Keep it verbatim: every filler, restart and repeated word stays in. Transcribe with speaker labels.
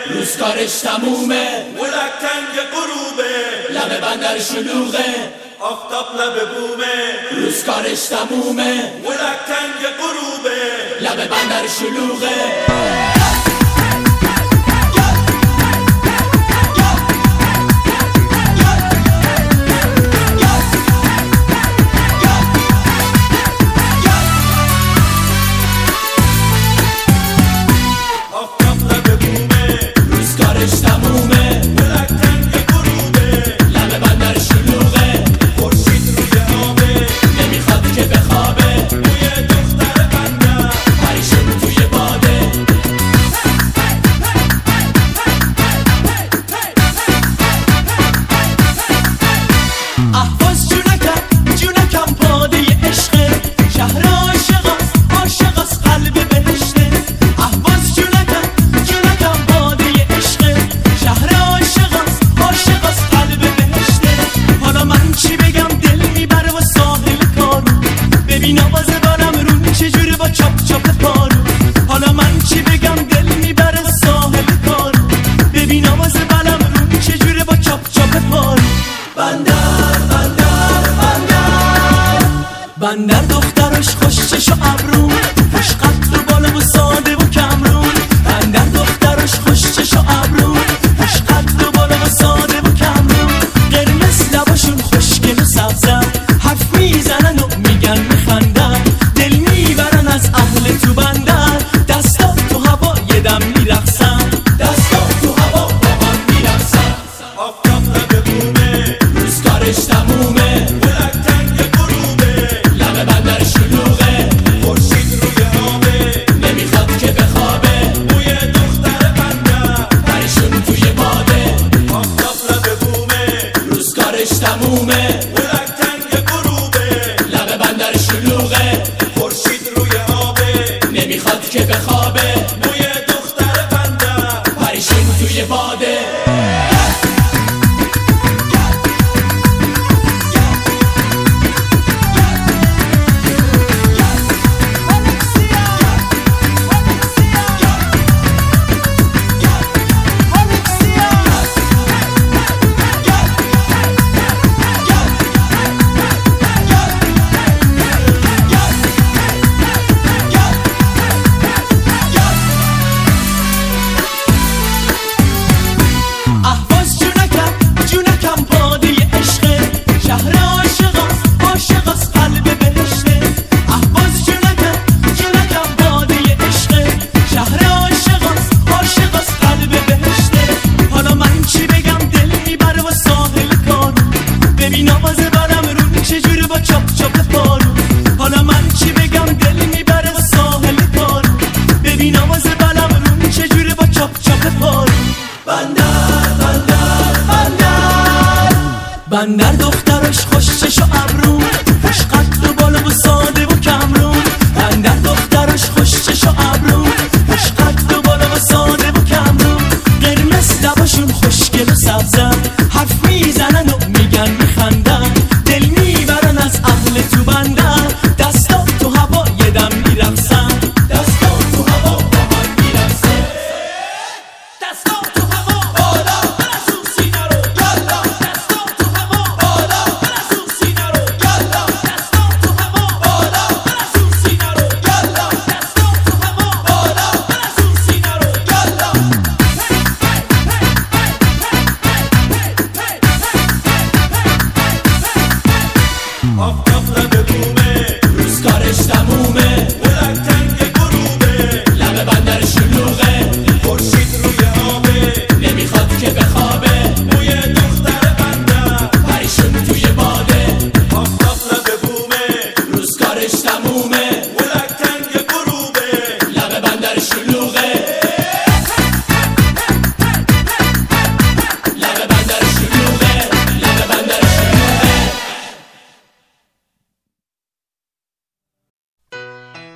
Speaker 1: روزگارش تمومه،
Speaker 2: ملکنگ غروبه،
Speaker 1: لب بندر شلوغه،
Speaker 2: آفتاب لب بومه.
Speaker 1: روزگارش تمومه،
Speaker 2: ملکنگ غروبه،
Speaker 1: لب بندر شلوغه. بندر دخترش خوش چش و ابرو، خوش قد و بالا و ساده و کمرون. بندر دخترش خوش چش و ابرو، خوش قد و بالا و ساده و کمرون. قرمز لباشون خوشگل و سبزن، حرف میزنن و میگن میخندن. دل میبرن از اهل تو بندر، دستا تو هوا یه دم میرقصن، دستا تو هوا با هم میرقصن.
Speaker 2: آفتاب لب بومه،
Speaker 1: روزگارش تمومه، بندر شلوغه،
Speaker 2: خورشید روی آبه،
Speaker 1: نمیخواد که بخوابه.
Speaker 2: بوی دختر بندر،
Speaker 1: پریشون توی باده.
Speaker 2: آفتاب لب بومه،
Speaker 1: روزگارش تمومه،
Speaker 2: ملکنگ غروبه،
Speaker 1: لب بندر شلوغه،
Speaker 2: خورشید روی آبه،
Speaker 1: نمیخواد که بخوابه.
Speaker 2: بوی دختر بندر،
Speaker 1: پریشون توی باده. بندر بندر بندر بندر